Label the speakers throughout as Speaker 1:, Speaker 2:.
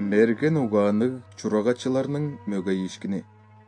Speaker 1: Мерген уғаны чурагачыларның мөгайишкіне.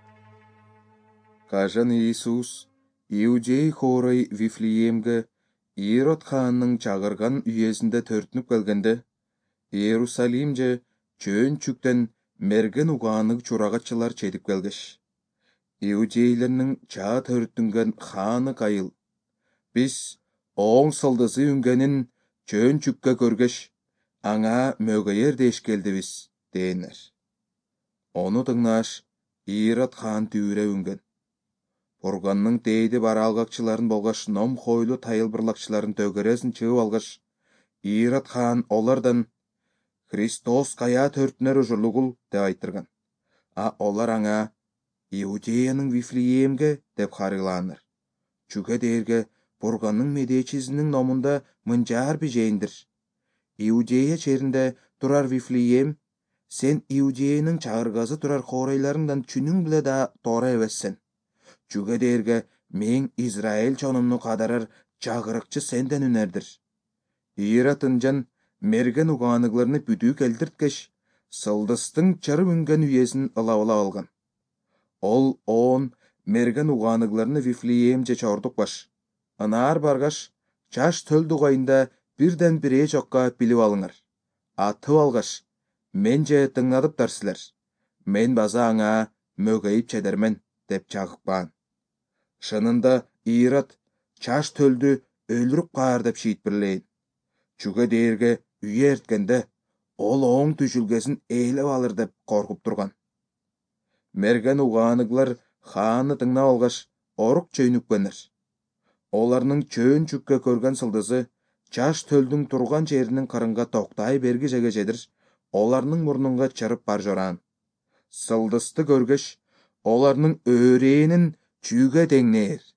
Speaker 1: Кажан Иисус Иудей хорай Вифлеемге Ирод ханның чағырған үйесінде төртініп келгенде, Иерусалимже чөн чүктен мерген уғаны чурагачылар чедіп келгіш. Иудейлерінің ча төртінген ханы қайыл. Біз оң сылдызы үнгенін чөн чүкке көргіш, аңа мөгайер деш келді біз, дейінер. Оны тыңнаш Ирод хан түйре үнген. Бурганның дейді бар алғақчыларын болғаш, ном хойлы тайыл бірлақчыларын төгересін чыгып алғаш, Ирод хан олардан Христос қая төртінер ұжырлығыл деп айтырған. Олар аңа Иудеяның Вифлеемге деп хариланыр. Чүге дерге Бурганның медечізінің номында мынжар бежейіндір. Иудея черінде тұрар Вифлеем, сен Иудеяның чағырғазы тұрар хорайларыңдан чүнің біле да тора евессен. Чүге дерге мен Израиль чонымны қадарар чағырықчы сенден үнердір. Ирод ынжан мерген уғанығларыны бүді келдірткеш, сылдыстың чыры үнген үйесін ылауыла алған. Ол он мерген уғанығларыны Вифлеемже чордық баш. Анар барғаш, чаш төлді ғайында бірден біре жоққа біліп алыңар. Атып алғаш, мен же тыңнадып дарсылар. Мен база аңа мөгейіп чедермен деп чағықпан. Шынында Ирод чаш төлді өліріп қар деп шейт бірлейін. Чүге дерге үйе ерткенде, ол оң түшілгесін ейліп алыр деп қорқып тұрған. Мерген уғанығлар ханы тыңна алғаш, орық чөйніп көнір. Оларның чөн чүкке көрген сылдызы, чаш төлдің тұрған жерінің қырынға тоқтай бергі жеге жедір, оларның мұрныңға чырып бар жоран. Сылдысты көргеш, оларның өрейінің чүйге деңнер.